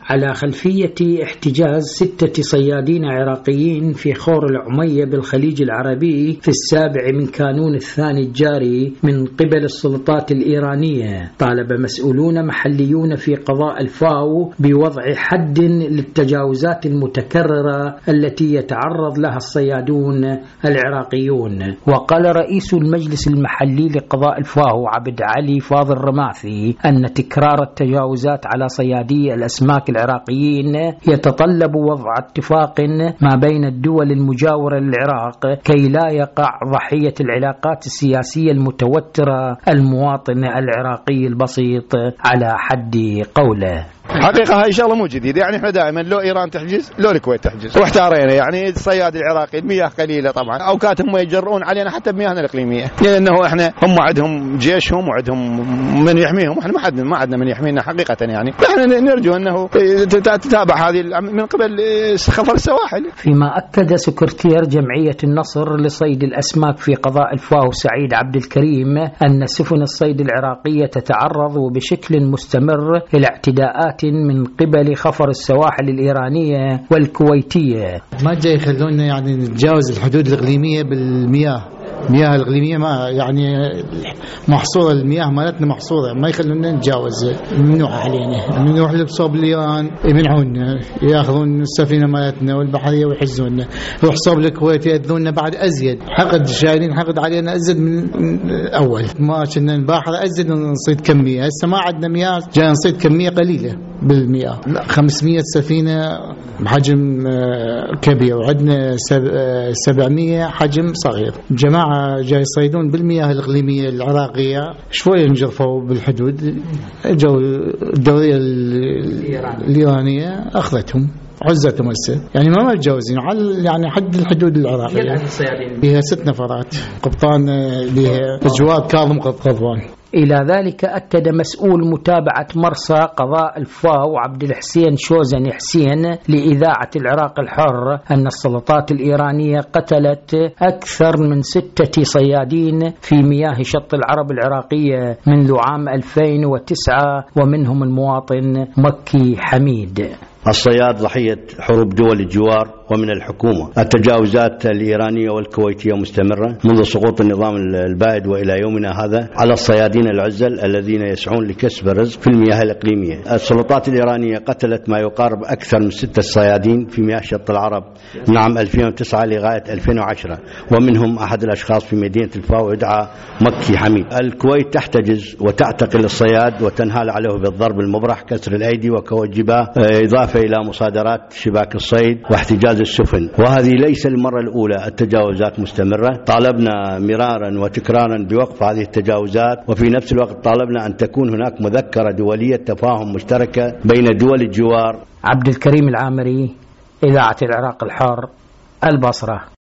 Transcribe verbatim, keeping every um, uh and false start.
على خلفية احتجاز ستة صيادين عراقيين في خور العمية بالخليج العربي في السابع من كانون الثاني الجاري من قبل السلطات الإيرانية، طالب مسؤولون محليون في قضاء الفاو بوضع حد للتجاوزات المتكررة التي يتعرض لها الصيادون العراقيون. وقال رئيس المجلس المحلي لقضاء الفاو عبد علي فاضل رماثي أن تكرار التجاوزات على صيادي الأسماك العراقيين يتطلب وضع اتفاق ما بين الدول المجاورة للعراق كي لا يقع ضحية العلاقات السياسية المتوترة المواطن العراقي البسيط على حد قوله. حقيقة هاي شغلة مو جديدة، يعني احنا دائما لو ايران تحجز لو الكويت تحجز، واحتارينا يعني الصياد العراقي المياه قليلة طبعا، اوقات هم يجرؤون علينا حتى بمياهنا الاقليمية، لانه احنا هم عندهم جيشهم وعندهم من يحميهم، احنا ما عندنا ما عندنا من يحمينا حقيقة، يعني احنا نرجو انه تتابع هذه من قبل خفر السواحل. فيما اكد سكرتير جمعية النصر لصيد الاسماك في قضاء الفاو سعيد عبد الكريم ان سفن الصيد العراقية تتعرض بشكل مستمر الى اعتداءات من قبل خفر السواحل الإيرانية والكويتية. ما جاي يخلونا يعني نتجاوز الحدود الإقليمية بالمياه، المياه الإقليمية ما يعني محصورة، المياه مالتنا محصورة، ما يخلونا نتجاوز، ممنوع علينا. نروح لصوب الإيران يمنعونا، ياخذون السفينة مالتنا والبحرية ويحجزونا، نروح صوب الكويت يأذونا بعد أزيد، حقد شايلين حقد علينا أزيد من أول، ما كنا نباحر أزيد ونصيد كمية، هسه ما عندنا مياه، جاي نصيد كمية قليلة بالمياه. خمسمية سفينة بحجم كبير وعندنا سبعمية حجم صغير. جماعة جاي يصيدون بالمياه الإقليمية العراقية، شوية نجرفوا بالحدود، جو الدورية الإيرانية أخذتهم عزتهم هسه، يعني ما متجاوزين على يعني حد الحدود العراقية. بها ست نفرات، قبطان بها الجواد كاظم قضوان. إلى ذلك أكد مسؤول متابعة مرسى قضاء الفاو عبد الحسين شوزن حسين لإذاعة العراق الحر أن السلطات الإيرانية قتلت أكثر من ستة صيادين في مياه شط العرب العراقية منذ عام ألفين وتسعة، ومنهم المواطن مكي حميد. الصياد ضحية حروب دول الجوار ومن الحكومة. التجاوزات الإيرانية والكويتية مستمرة منذ سقوط النظام البائد وإلى يومنا هذا على الصيادين العزل الذين يسعون لكسب الرزق في المياه الإقليمية. السلطات الإيرانية قتلت ما يقارب أكثر من ستة صيادين في مياه شط العرب من عام ألفين وتسعة لغاية ألفين وعشرة، ومنهم أحد الأشخاص في مدينة الفاو يدعى مكي حميد. الكويت تحتجز وتعتقل الصياد وتنهال عليه بالضرب المبرح، كسر الأيدي وكوجباه، إضافة إلى مصادرات شباك الصيد واحتجاز السفن. وهذه ليس المرة الأولى، التجاوزات مستمرة. طالبنا مرارا وتكرارا بوقف هذه التجاوزات، وفي نفس الوقت طالبنا أن تكون هناك مذكرة دولية تفاهم مشتركة بين دول الجوار. عبد الكريم العامري، إذاعة العراق الحر، البصرة.